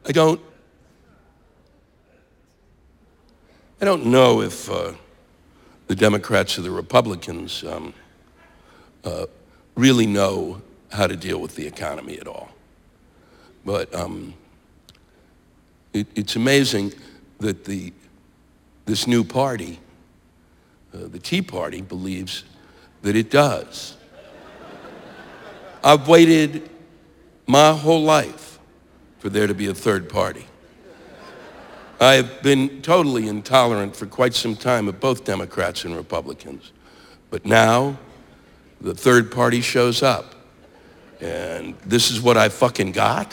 I don't know if the Democrats or the Republicans really know how to deal with the economy at all. But it's amazing that this new party, the Tea Party, believes that it does. I've waited my whole life for there to be a third party. I have been totally intolerant for quite some time of both Democrats and Republicans. But now, the third party shows up. And this is what I fucking got?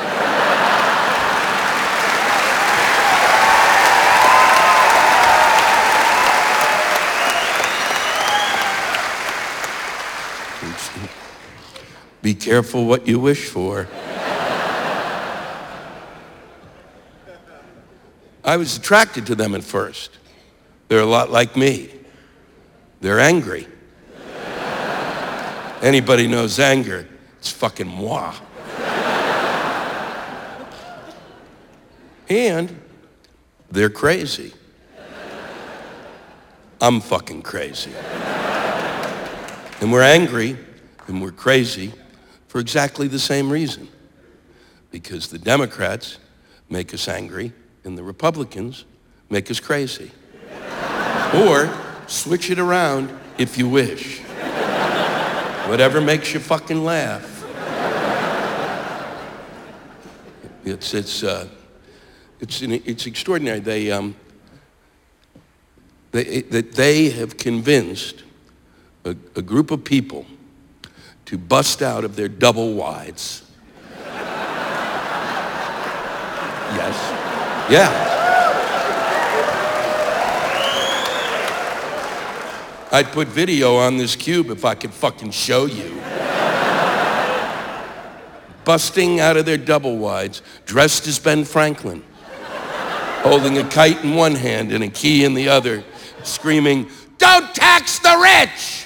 Be careful what you wish for. I was attracted to them at first. They're a lot like me. They're angry. Anybody knows anger, it's fucking moi. And they're crazy. I'm fucking crazy. And we're angry and we're crazy for exactly the same reason. Because the Democrats make us angry and the Republicans make us crazy. Or switch it around if you wish. Whatever makes you fucking laugh. It's extraordinary. They have convinced a group of people to bust out of their double wides. Yes. Yeah. I'd put video on this cube if I could fucking show you. Busting out of their double wides, dressed as Ben Franklin, holding a kite in one hand and a key in the other, screaming, "Don't tax the rich!"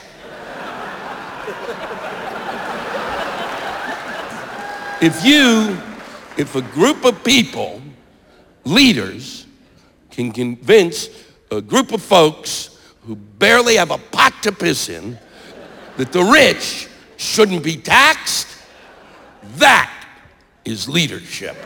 If a group of people, leaders, can convince a group of folks who barely have a pot to piss in that the rich shouldn't be taxed, that is leadership.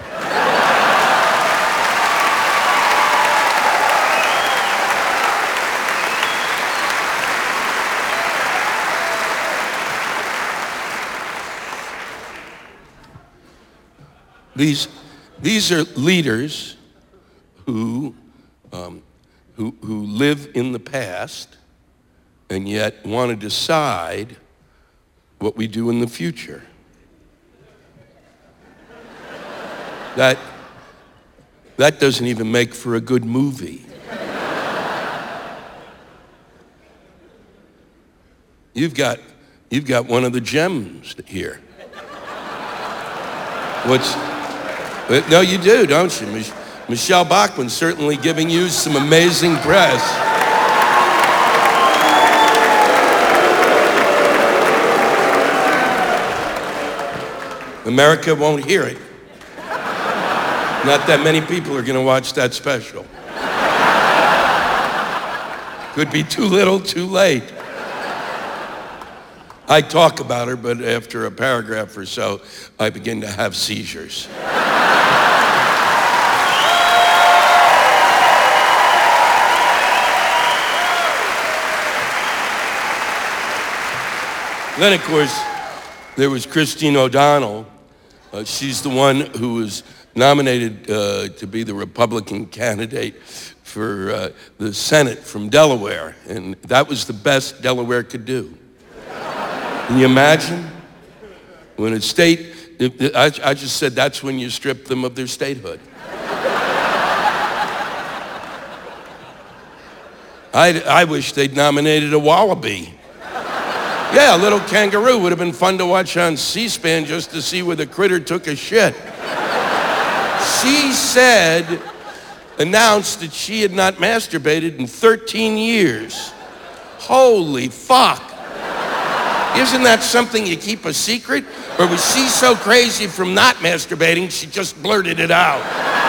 These are leaders who live in the past and yet want to decide what we do in the future. That doesn't even make for a good movie. You've got one of the gems here. No, you do, don't you? Michelle Bachmann certainly giving you some amazing press. America won't hear it. Not that many people are gonna watch that special. Could be too little, too late. I talk about her, but after a paragraph or so, I begin to have seizures. Then, of course, there was Christine O'Donnell. She's the one who was nominated to be the Republican candidate for the Senate from Delaware, and that was the best Delaware could do. Can you imagine? When a state, I just said that's when you strip them of their statehood. I wish they'd nominated a wallaby. Yeah, a little kangaroo would have been fun to watch on C-SPAN just to see where the critter took a shit. She announced that she had not masturbated in 13 years. Holy fuck. Isn't that something you keep a secret? Or was she so crazy from not masturbating, she just blurted it out?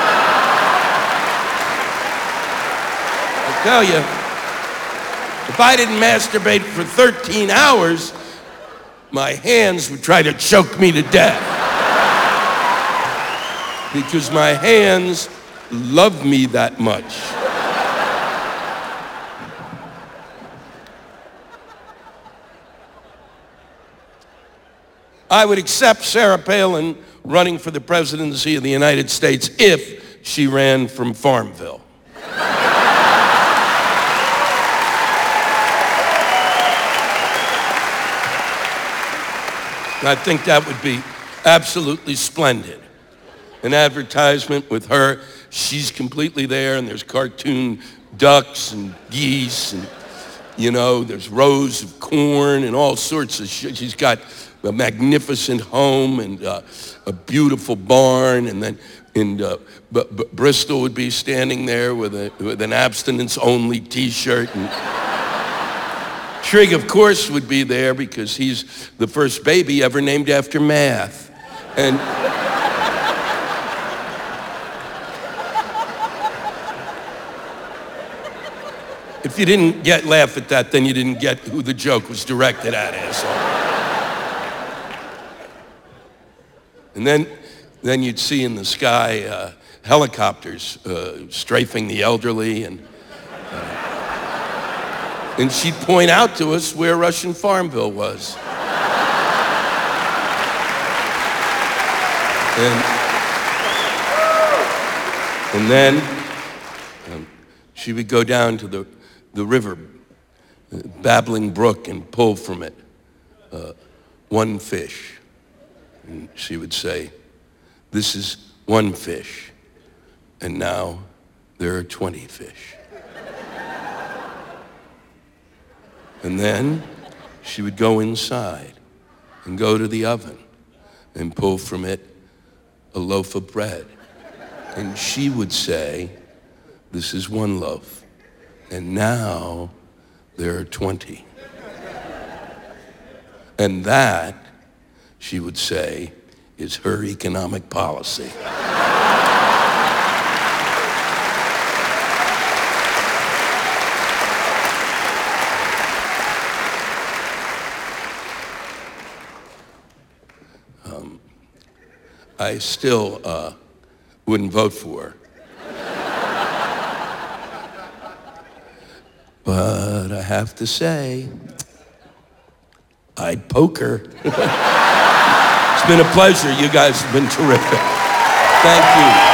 I tell you, if I didn't masturbate for 13 hours, my hands would try to choke me to death. Because my hands love me that much. I would accept Sarah Palin running for the presidency of the United States if she ran from Farmville. I think that would be absolutely splendid. An advertisement with her, she's completely there, and there's cartoon ducks and geese, and there's rows of corn and all sorts of shit. She's got a magnificent home and a beautiful barn, and then Bristol would be standing there with an abstinence-only T-shirt, and Trig, of course, would be there because he's the first baby ever named after math, and if you didn't laugh at that, then you didn't get who the joke was directed at, asshole. And then you'd see in the sky helicopters strafing the elderly, and she'd point out to us where Russian Farmville was. And then she would go down to the river, Babbling Brook, and pull from it one fish. And she would say, "This is one fish, and now there are 20 fish." And then she would go inside and go to the oven and pull from it a loaf of bread. And she would say, "This is one loaf, and now there are 20. And that, she would say, is her economic policy. I still wouldn't vote for her. But I have to say, I'd poke her. It's been a pleasure. You guys have been terrific. Thank you.